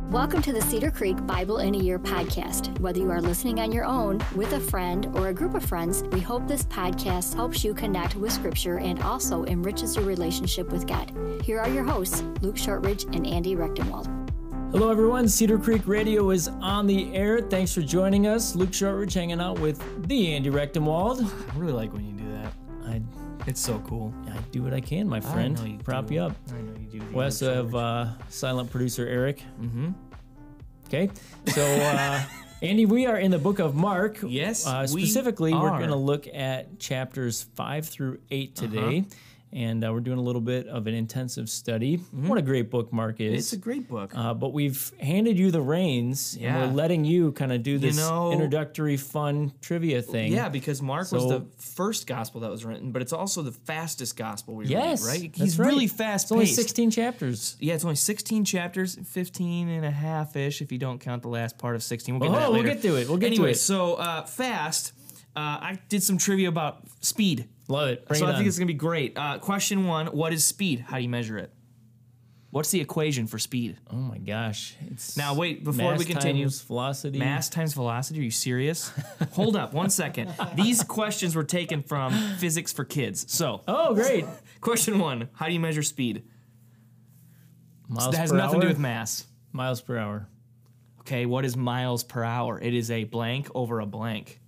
Welcome to the Cedar Creek Bible in a Year podcast. Whether you are listening on your own, with a friend, or a group of friends, we hope this podcast helps you connect with Scripture and also enriches your relationship with God. Here are your hosts, Luke Shortridge and Andy Rechtenwald. Hello everyone, Cedar Creek Radio is on the air. Thanks for joining us. Luke Shortridge hanging out with the Andy Rechtenwald. I really like when you do that. It's so cool. I do what I can, my friend. I know you Prop do. you up. I know you do. We also have silent producer Eric. Mm-hmm. Okay, so Andy, we are in the book of Mark. Yes, specifically, we we're are. going to look at chapters 5 through 8 today. And we're doing a little bit of an intensive study. What a great book Mark is. It's a great book. But we've handed you the reins, and Yeah. we're letting you kind of do this know- introductory fun trivia thing. Yeah, because Mark was So- the first gospel that was written, but it's also the fastest gospel we Yes, read, right? that's He's right. really fast It's only paced. 16 chapters. Yeah, it's only 16 chapters, 15 and a half-ish if you don't count the last part of 16. We'll get to that Oh, we'll later. get to it. We'll get to Anyway, it. so fast. I did some trivia about speed. Love it. Bring So it I think on. it's going to be great. Question 1, what is speed? How do you measure it? What's the equation for speed? Oh my gosh. It's Now, wait, before mass we continue. times velocity. Mass times velocity? Are you serious? Hold up 1 second. These questions were taken from Physics for Kids. So, Oh, great. question 1, how do you measure speed? Miles That has per nothing to do hour? with mass. Miles per hour. Okay, what is miles per hour? It is a blank over a blank.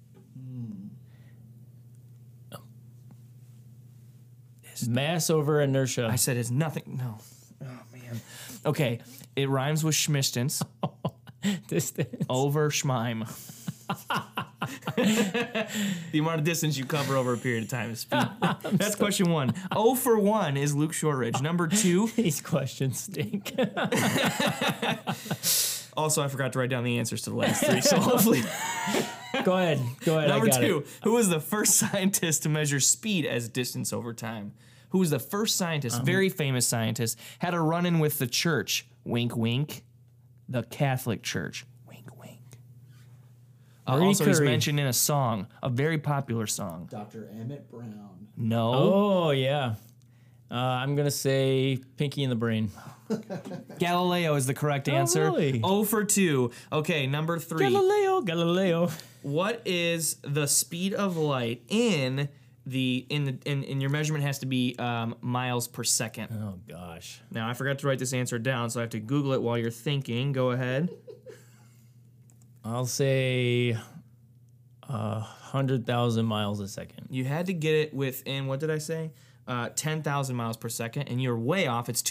Mass over inertia. I said it's nothing. No. Oh, man. Okay, it rhymes with schmistance Distance. over schmime. The amount of distance you cover over a period of time is speed. That's question 1. 0 for 1 is Luke Shortridge. Number 2. These questions stink. Also, I forgot to write down the answers to the last 3, so hopefully. Go ahead. Number I got 2. it. Who was the first scientist to measure speed as distance over time? Who was the first scientist, very famous scientist, had a run-in with the church? Wink, wink. The Catholic Church. Wink, wink. Marie Also, he's Curie. mentioned in a song, a very popular song. Dr. Emmett Brown. No. Oh, yeah. I'm going to say Pinky in the Brain. Galileo is the correct answer. really? 0 for 2. Okay, number 3. Galileo. What is the speed of light in your measurement has to be miles per second. Oh, gosh. Now, I forgot to write this answer down, so I have to Google it while you're thinking. Go ahead. I'll say 100,000 miles a second. You had to get it within, what did I say? 10,000 miles per second, and you're way off. It's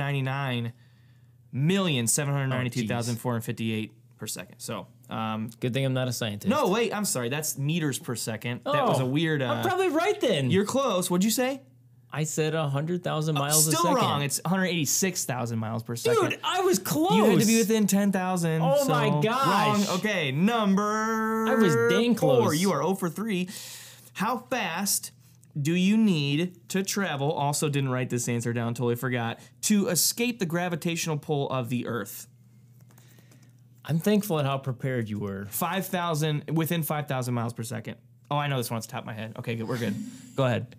299,792,458 per second. So, Good thing I'm not a scientist. no, wait, I'm sorry. That's meters per second. That was a weird. I'm probably right then. You're close. What'd you say? I said 100,000 miles a Still second. wrong. It's 186,000 miles per second. Dude, I was close. You had to be within 10,000. Oh so my gosh. Wrong. Okay, number I was dang 4. close. You are 0 for 3. How fast do you need to travel? Also didn't write this answer down, totally forgot. To escape the gravitational pull of the Earth. I'm thankful at how prepared you were. 5,000, within 5,000 miles per second. Oh, I know this one off the top of my head. Okay, good. We're good. Go ahead.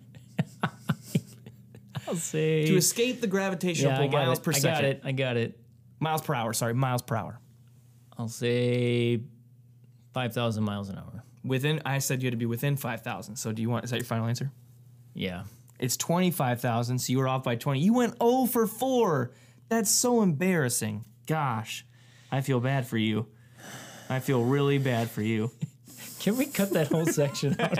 I'll say... To escape the gravitational pull, miles per second. I got it. Miles per hour, sorry, miles per hour. I'll say 5,000 miles an hour. I said you had to be within 5,000. So is that your final answer? Yeah. It's 25,000, so you were off by 20. You went 0 for 4. That's so embarrassing. Gosh, I feel bad for you. I feel really bad for you. Can we cut that whole section out?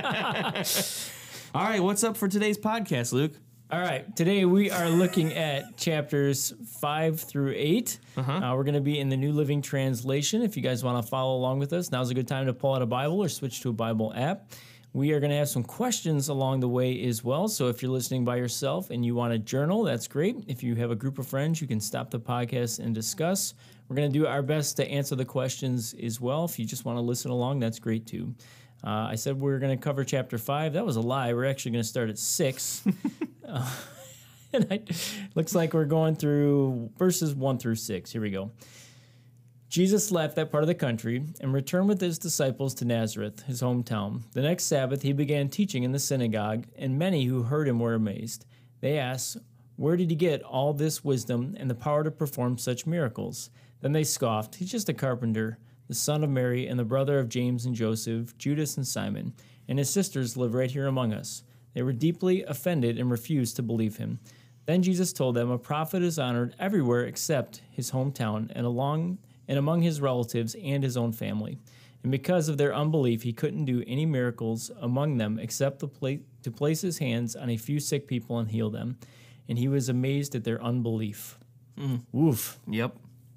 All right, what's up for today's podcast, Luke? All right, today we are looking at chapters 5 through 8. We're going to be in the New Living Translation. If you guys want to follow along with us, now's a good time to pull out a Bible or switch to a Bible app. We are going to have some questions along the way as well. So if you're listening by yourself and you want to journal, that's great. If you have a group of friends, you can stop the podcast and discuss. We're going to do our best to answer the questions as well. If you just want to listen along, that's great too. I said we were going to cover chapter 5. That was a lie. We're actually going to start at 6. Looks like we're going through verses 1 through 6. Here we go. Jesus left that part of the country and returned with his disciples to Nazareth, his hometown. The next Sabbath he began teaching in the synagogue, and many who heard him were amazed. They asked, "Where did he get all this wisdom and the power to perform such miracles? Then they scoffed, "He's just a carpenter, the son of Mary and the brother of James and Joseph, Judas and Simon, and his sisters live right here among us." They were deeply offended and refused to believe him. Then Jesus told them, "A prophet is honored everywhere except his hometown and among his relatives and his own family." And because of their unbelief, he couldn't do any miracles among them except to place his hands on a few sick people and heal them. And he was amazed at their unbelief. Oof. Yep.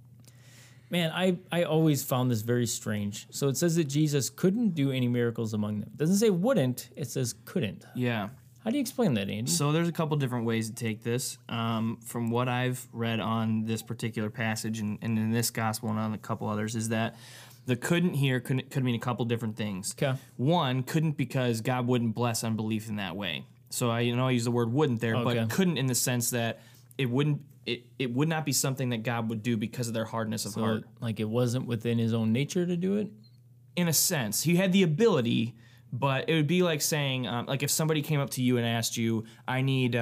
Man, I always found this very strange. So it says that Jesus couldn't do any miracles among them. It doesn't say wouldn't, it says couldn't. Yeah. How do you explain that, Andy? So there's a couple different ways to take this. From what I've read on this particular passage and in this gospel and on a couple others is that the couldn't here could mean a couple different things. Okay. One, couldn't because God wouldn't bless unbelief in that way. So I use the word wouldn't there, Okay. but couldn't in the sense that it would not be something that God would do because of their hardness of heart. Like it wasn't within his own nature to do it? In a sense, he had the ability, but it would be like saying, like if somebody came up to you and asked you, I need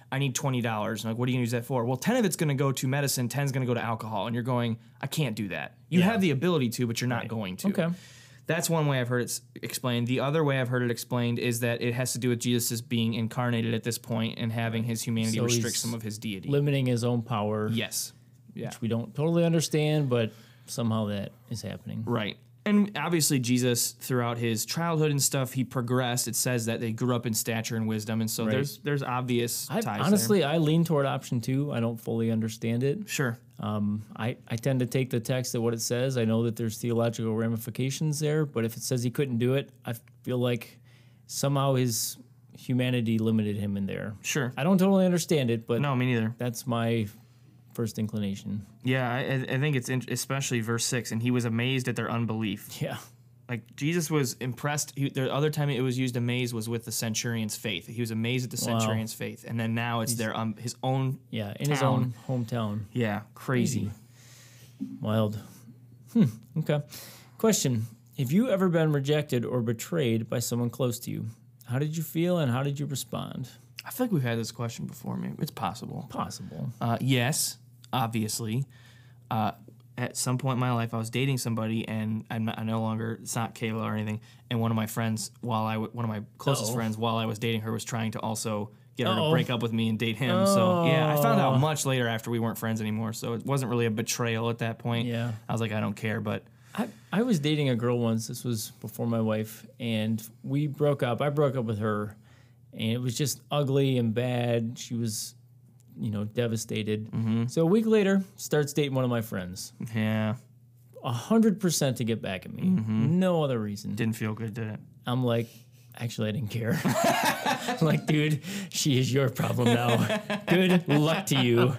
$20. Like, what are you gonna use that for? Well, 10 of it's gonna go to medicine, 10 is gonna go to alcohol, and you're going, I can't do that. You have the ability to, but you're not going to. Okay. That's one way I've heard it explained. The other way I've heard it explained is that it has to do with Jesus being incarnated at this point and having his humanity So restrict he's some of his deity. Limiting his own power, Yes. Yeah. which we don't totally understand, but somehow that is happening. Right. And obviously Jesus, throughout his childhood and stuff, he progressed. It says that they grew up in stature and wisdom, and so Right. there's obvious ties Honestly, I lean toward option 2. I don't fully understand it. there. Sure. I tend to take the text at what it says. I know that there's theological ramifications there, but if it says he couldn't do it, I feel like somehow his humanity limited him in there. Sure. I don't totally understand it, but No, me neither. that's my first inclination. Yeah, I think it's especially verse 6, and he was amazed at their unbelief. Yeah. Like Jesus was impressed. The other time it was used, amazed, was with the centurion's faith. He was amazed at the centurion's faith, and then now it's his own. Yeah, in his own hometown. Yeah, crazy. Wild. Okay. Question. Have you ever been rejected or betrayed by someone close to you? How did you feel and how did you respond? I feel like we've had this question before. Maybe it's possible. Possible. Yes, obviously. At some point in my life, I was dating somebody, and I no longer. It's not Kayla or anything. And one of my friends, one of my closest friends, while I was dating her, was trying to also get her to break up with me and date him. So yeah, I found out much later after we weren't friends anymore. So it wasn't really a betrayal at that point. Yeah. I was like, I don't care, but. I was dating a girl once. This was before my wife, and we broke up. I broke up with her, and it was just ugly and bad. She was, devastated. Mm-hmm. So a week later, starts dating one of my friends. Yeah. 100% to get back at me. No other reason. Didn't feel good, did it? I'm like, actually, I didn't care. I'm like, dude, she is your problem now. Good luck to you.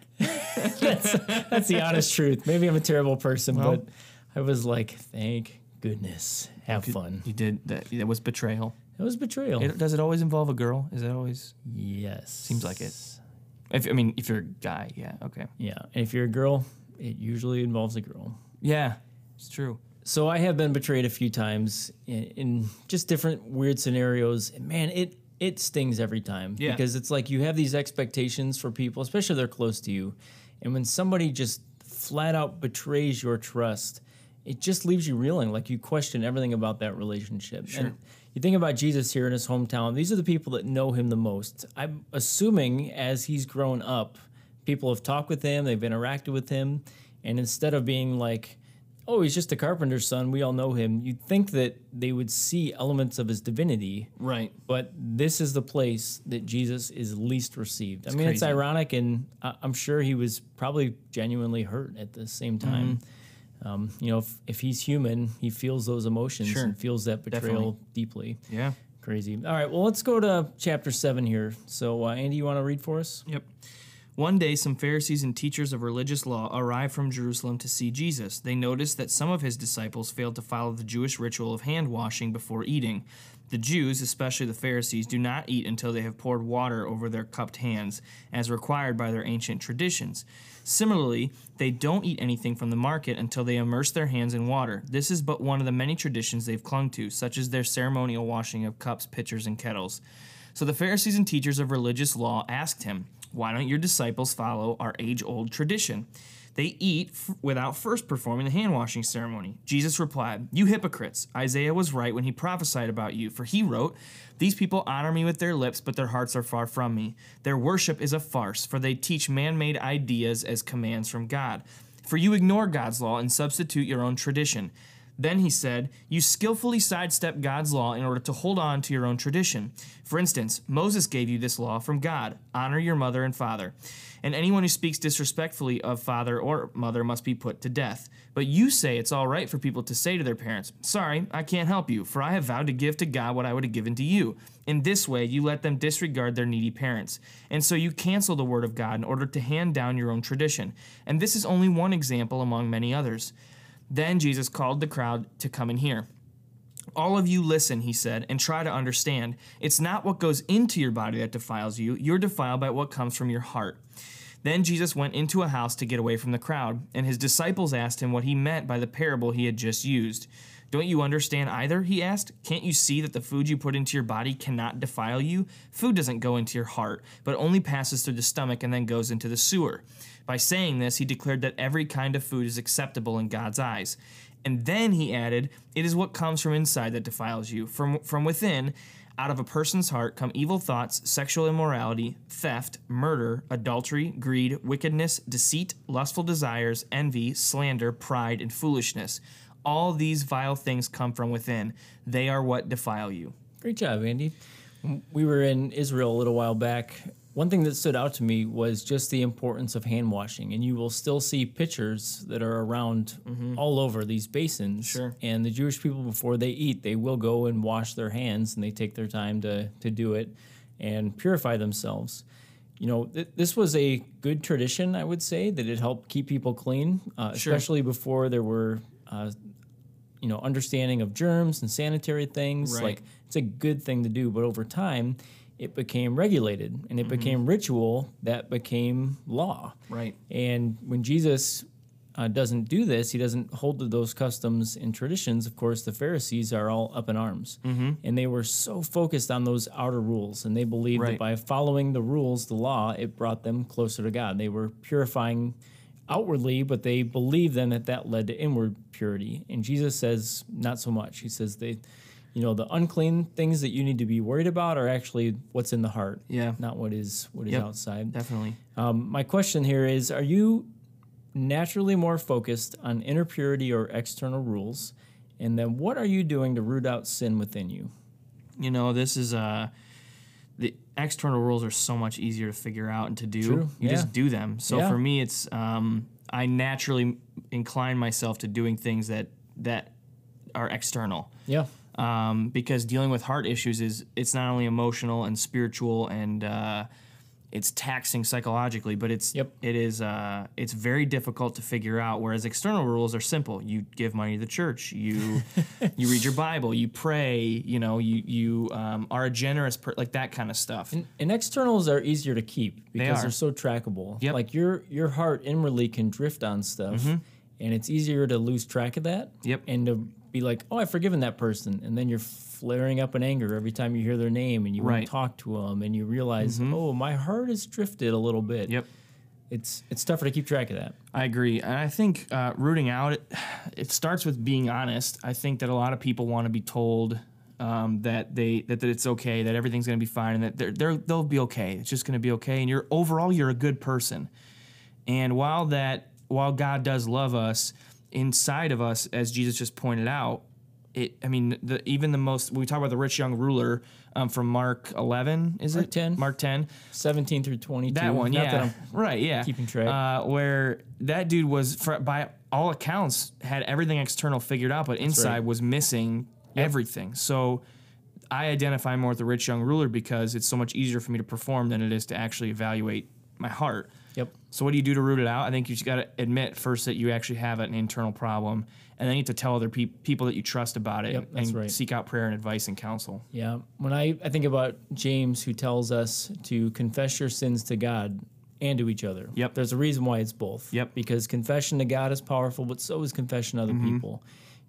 That's the honest truth. Maybe I'm a terrible person, but I was like, thank goodness. Have fun. You did that. That was betrayal. It was betrayal. Does it always involve a girl? Is it always? Yes. Seems like it. If you're a guy, yeah, okay. Yeah. And if you're a girl, it usually involves a girl. Yeah, it's true. So I have been betrayed a few times in just different weird scenarios. And man, it stings every time. Yeah. Because it's like you have these expectations for people, especially if they're close to you. And when somebody just flat out betrays your trust, it just leaves you reeling, like you question everything about that relationship. Sure. And you think about Jesus here in his hometown, these are the people that know him the most. I'm assuming as he's grown up, people have talked with him, they've interacted with him, and instead of being like, oh, he's just a carpenter's son, we all know him, you'd think that they would see elements of his divinity. Right. But this is the place that Jesus is least received. I mean, it's crazy. ironic, and I'm sure he was probably genuinely hurt at the same time. If he's human, he feels those emotions Sure. and feels that betrayal Definitely. deeply. Yeah. Crazy. All right, well, let's go to chapter 7 here. So, Andy, you want to read for us? Yep. One day, some Pharisees and teachers of religious law arrived from Jerusalem to see Jesus. They noticed that some of his disciples failed to follow the Jewish ritual of hand washing before eating. The Jews, especially the Pharisees, do not eat until they have poured water over their cupped hands, as required by their ancient traditions. Similarly, they don't eat anything from the market until they immerse their hands in water. This is but one of the many traditions they've clung to, such as their ceremonial washing of cups, pitchers, and kettles. So the Pharisees and teachers of religious law asked him, "Why don't your disciples follow our age-old tradition?" They eat without first performing the hand-washing ceremony. Jesus replied, "You hypocrites! Isaiah was right when he prophesied about you, for he wrote, 'These people honor me with their lips, but their hearts are far from me. Their worship is a farce, for they teach man-made ideas as commands from God. For you ignore God's law and substitute your own tradition.' Then he said, 'You skillfully sidestep God's law in order to hold on to your own tradition. For instance, Moses gave you this law from God, honor your mother and father. And anyone who speaks disrespectfully of father or mother must be put to death. But you say it's all right for people to say to their parents, sorry, I can't help you, for I have vowed to give to God what I would have given to you. In this way, you let them disregard their needy parents. And so you cancel the word of God in order to hand down your own tradition. And this is only one example among many others.' Then Jesus called the crowd to come and hear. 'All of you listen,' he said, 'and try to understand. It's not what goes into your body that defiles you. You're defiled by what comes from your heart.' Then Jesus went into a house to get away from the crowd, and his disciples asked him what he meant by the parable he had just used. 'Don't you understand either?' he asked. 'Can't you see that the food you put into your body cannot defile you? Food doesn't go into your heart, but only passes through the stomach and then goes into the sewer.' By saying this, he declared that every kind of food is acceptable in God's eyes. And then he added, 'It is what comes from inside that defiles you. From within, out of a person's heart, come evil thoughts, sexual immorality, theft, murder, adultery, greed, wickedness, deceit, lustful desires, envy, slander, pride, and foolishness. All these vile things come from within. They are what defile you.'" Great job, Andy. We were in Israel a little while back. One thing that stood out to me was just the importance of hand washing, and you will still see pictures that are around all over these basins. Sure. And the Jewish people, before they eat, they will go and wash their hands, and they take their time to do it and purify themselves. You know, this was a good tradition, I would say, that it helped keep people clean, especially before there were understanding of germs and sanitary things. Right. Like, it's a good thing to do, but over time, it became regulated, and it became ritual that became law. Right. And when Jesus doesn't do this, he doesn't hold to those customs and traditions. Of course, the Pharisees are all up in arms, and they were so focused on those outer rules, and they believed that by following the rules, the law, it brought them closer to God. They were purifying outwardly, but they believed then that led to inward purity. And Jesus says not so much. He says the unclean things that you need to be worried about are actually what's in the heart, not what is outside. Definitely. My question here is, are you naturally more focused on inner purity or external rules? And then what are you doing to root out sin within you? You know, this is the external rules are so much easier to figure out and to do. True. You just do them. So for me, it's I naturally incline myself to doing things that are external. Yeah. Because dealing with heart issues it's not only emotional and spiritual and it's taxing psychologically, but it's very difficult to figure out. Whereas external rules are simple. You give money to the church. You read your Bible. You pray. You are a generous like that kind of stuff. And externals are easier to keep because they're so trackable. Yep. Like your heart inwardly can drift on stuff, and it's easier to lose track of that. Yep. And to be like, oh, I've forgiven that person, and then you're flaring up in anger every time you hear their name, and you want to talk to them, and you realize, oh, my heart has drifted a little bit. Yep. It's tougher to keep track of that. I agree. And I think rooting out, it starts with being honest. I think that a lot of people want to be told that it's okay, that everything's going to be fine, and that they'll be okay. It's just going to be okay. And you're a good person. And while God does love us, inside of us, as Jesus just pointed out, when we talk about the rich young ruler from Mark 11, Mark 10. Mark 10. 17 through 22. That one, Not that I'm keeping track. Where that dude was, by all accounts, had everything external figured out, but inside was missing everything. So I identify more with the rich young ruler because it's so much easier for me to perform than it is to actually evaluate my heart. Yep. So what do you do to root it out? I think you just got to admit first that you actually have an internal problem, and then you have to tell other people that you trust about it, and seek out prayer and advice and counsel. Yeah. When I think about James, who tells us to confess your sins to God and to each other. Yep. There's a reason why it's both. Yep. Because confession to God is powerful, but so is confession to other people.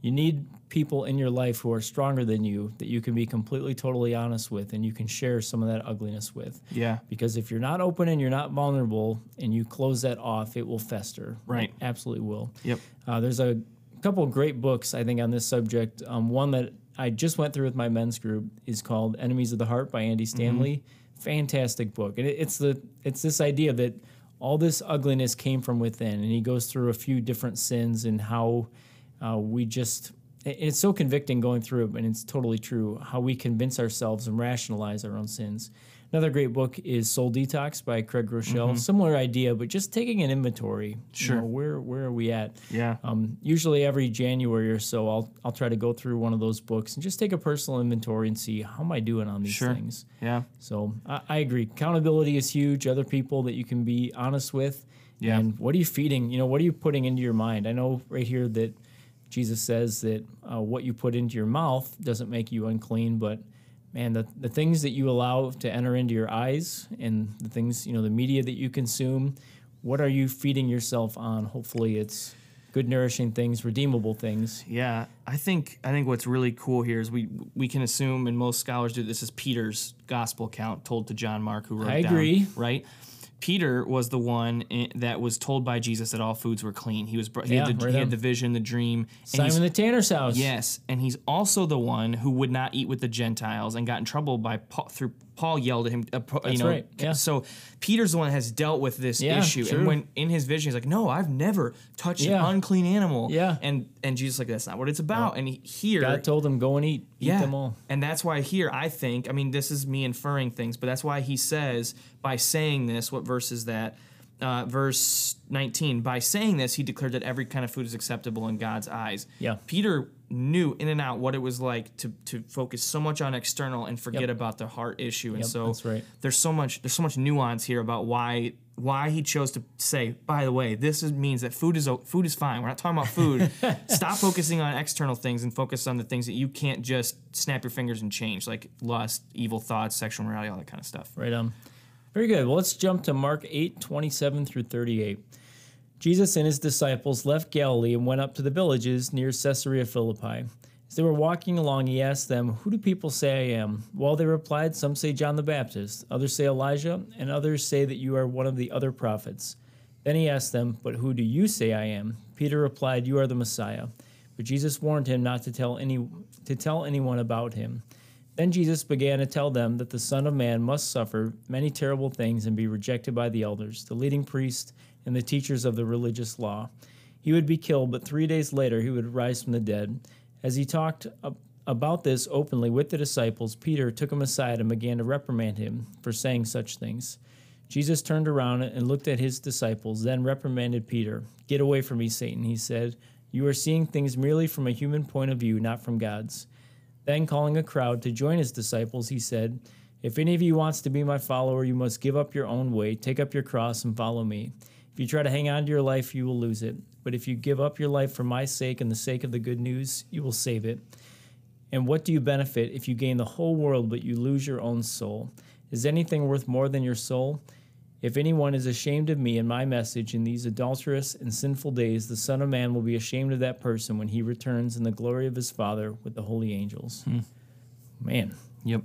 you need people in your life who are stronger than you that you can be completely, totally honest with, and you can share some of that ugliness with. Yeah. Because if you're not open and you're not vulnerable and you close that off, it will fester. Right. It absolutely will. Yep. There's a couple of great books, I think, on this subject. One that I just went through with my men's group is called Enemies of the Heart by Andy Stanley. Fantastic book. And it's this idea that all this ugliness came from within, and he goes through a few different sins and how it's so convicting going through it, and it's totally true, how we convince ourselves and rationalize our own sins. Another great book is Soul Detox by Craig Groeschel. Similar idea, but just taking an inventory. Sure. You know, where are we at? Yeah. Usually every January or so, I'll try to go through one of those books and just take a personal inventory and see how am I doing on these things. Yeah. So I agree. Accountability is huge. Other people that you can be honest with. Yeah. And what are you feeding? You know, what are you putting into your mind? I know right here that Jesus says that what you put into your mouth doesn't make you unclean, but man, the things that you allow to enter into your eyes and the things, you know, the media that you consume, what are you feeding yourself on? Hopefully it's good, nourishing things, redeemable things. Yeah, I think what's really cool here is we can assume, and most scholars do, this is Peter's gospel account told to John Mark, who wrote it down. I agree. Right? Peter was the one that was told by Jesus that all foods were clean. He had the vision, the dream. Simon the Tanner's house. Yes, and he's also the one who would not eat with the Gentiles and got in trouble by Paul yelled at him. That's right. Yeah. So Peter's the one that has dealt with this issue. True. And when in his vision, he's like, "No, I've never touched an unclean animal." Yeah. And Jesus is like, "That's not what it's about." And here, God told him, "Go and eat them all." And that's why here, I think, I mean, this is me inferring things, but that's why he says, by saying this, what verse is that? Verse 19, by saying this, he declared that every kind of food is acceptable in God's eyes. Yeah. Peter knew in and out what it was like to focus so much on external and forget about the heart issue. And so that's right. there's so much nuance here about why he chose to say, by the way, means that food is fine. We're not talking about food. Stop focusing on external things and focus on the things that you can't just snap your fingers and change, like lust, evil thoughts, sexual morality, all that kind of stuff. Right on. Very good. Well, let's jump to Mark 8:27 through 38. Jesus and his disciples left Galilee and went up to the villages near Caesarea Philippi. As they were walking along, he asked them, "Who do people say I am?" Well, they replied, "Some say John the Baptist, others say Elijah, and others say that you are one of the other prophets." Then he asked them, "But who do you say I am?" Peter replied, "You are the Messiah." But Jesus warned him not to tell anyone about him. Then Jesus began to tell them that the Son of Man must suffer many terrible things and be rejected by the elders, the leading priests, and the teachers of the religious law. He would be killed, but 3 days later he would rise from the dead. As he talked about this openly with the disciples, Peter took him aside and began to reprimand him for saying such things. Jesus turned around and looked at his disciples, then reprimanded Peter. "Get away from me, Satan," he said. "You are seeing things merely from a human point of view, not from God's." Then, calling a crowd to join his disciples, he said, "If any of you wants to be my follower, you must give up your own way, take up your cross, and follow me. If you try to hang on to your life, you will lose it. But if you give up your life for my sake and the sake of the good news, you will save it. And what do you benefit if you gain the whole world but you lose your own soul? Is anything worth more than your soul? If anyone is ashamed of me and my message in these adulterous and sinful days, the Son of Man will be ashamed of that person when he returns in the glory of his Father with the holy angels." Man. Yep.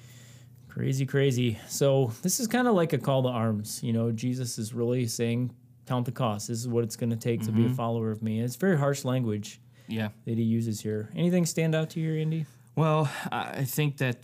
Crazy, crazy. So this is kind of like a call to arms. You know, Jesus is really saying, count the cost. This is what it's going to take to be a follower of me. And it's very harsh language that he uses here. Anything stand out to you, Andy? Well, I think that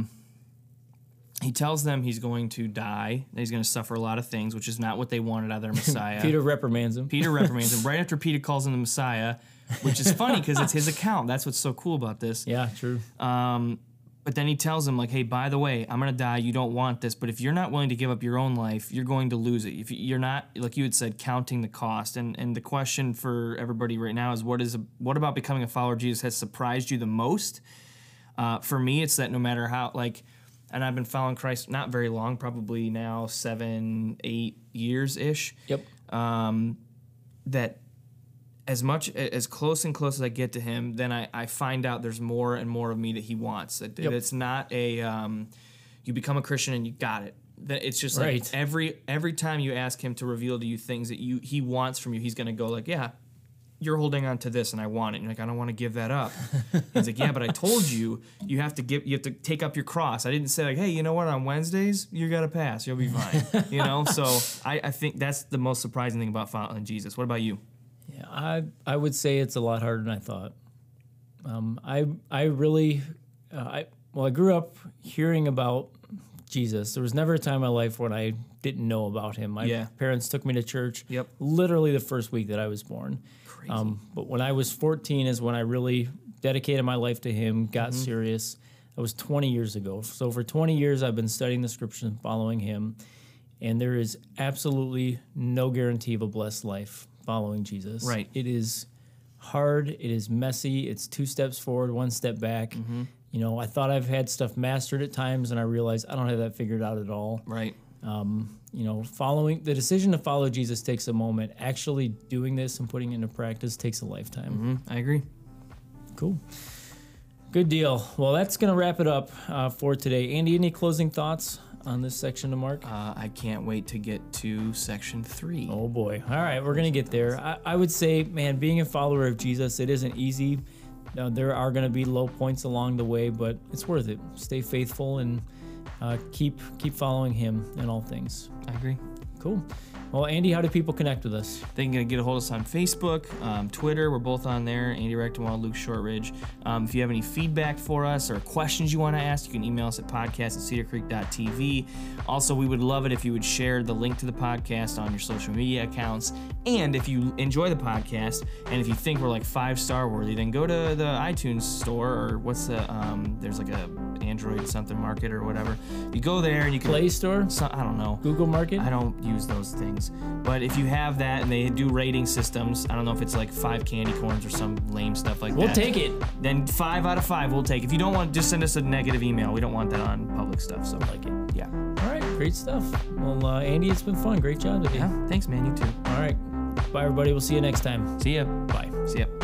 he tells them he's going to die, that he's going to suffer a lot of things, which is not what they wanted out of their Messiah. Peter reprimands him. Right after Peter calls him the Messiah, which is funny because it's his account. That's what's so cool about this. Yeah, true. But then he tells him, like, hey, by the way, I'm going to die. You don't want this. But if you're not willing to give up your own life, you're going to lose it. If you're not, like you had said, counting the cost. And the question for everybody right now is, what about becoming a follower of Jesus has surprised you the most? For me, it's that no matter how, and I've been following Christ not very long, probably now 7-8 years-ish. Yep. That as close and close as I get to him, then I find out there's more and more of me that he wants. It's not you become a Christian and you got it. That it's just right. Like every time you ask him to reveal to you things that he wants from you, he's going to go like, yeah, you're holding on to this and I want it. And you're like, I don't want to give that up. He's like, yeah, but I told you, you have to take up your cross. I didn't say like, hey, you know what? On Wednesdays, you got to pass. You'll be fine. So I think that's the most surprising thing about following Jesus. What about you? Yeah, I would say it's a lot harder than I thought. I grew up hearing about Jesus. There was never a time in my life when I didn't know about him. My parents took me to church literally the first week that I was born. Crazy. But when I was 14 is when I really dedicated my life to him, got serious. That was 20 years ago. So for 20 years, I've been studying the scriptures and following him. And there is absolutely no guarantee of a blessed life following Jesus. Right. It is hard. It is messy. It's 2 steps forward, 1 step back. I thought I've had stuff mastered at times, and I realized I don't have that figured out at all. Right. Following the decision to follow Jesus takes a moment. Actually doing this and putting it into practice takes a lifetime. I agree. Cool. Good deal. Well, that's going to wrap it up for today. Andy, any closing thoughts on this section to Mark? I can't wait to get to section 3. Oh, boy. All right, we're going to get there. I would say, man, being a follower of Jesus, it isn't easy. There are going to be low points along the way, but it's worth it. Stay faithful and keep following him in all things. I agree. Cool. Well, Andy, how do people connect with us? They can get a hold of us on Facebook, Twitter. We're both on there. Andy Rechtenwald, Luke Shortridge. If you have any feedback for us or questions you want to ask, you can email us at podcast@cedarcreek.tv. Also, we would love it if you would share the link to the podcast on your social media accounts. And if you enjoy the podcast and if you think we're like 5-star worthy, then go to the iTunes store or what's the there's like a Android something market or whatever. You go there and you can Play Store? I don't know. Google Market? I don't use those things. But if you have that and they do rating systems, I don't know if it's like 5 candy corns or some lame stuff like that. We'll take it. Then 5 out of 5 we'll take. If you don't want, just send us a negative email. We don't want that on public stuff. So Like it. yeah. All right, great stuff. Well, Andy, it's been fun. Great job today. Yeah. Thanks, man. You too. All right. Bye, everybody. We'll see you next time. See ya. Bye. See ya.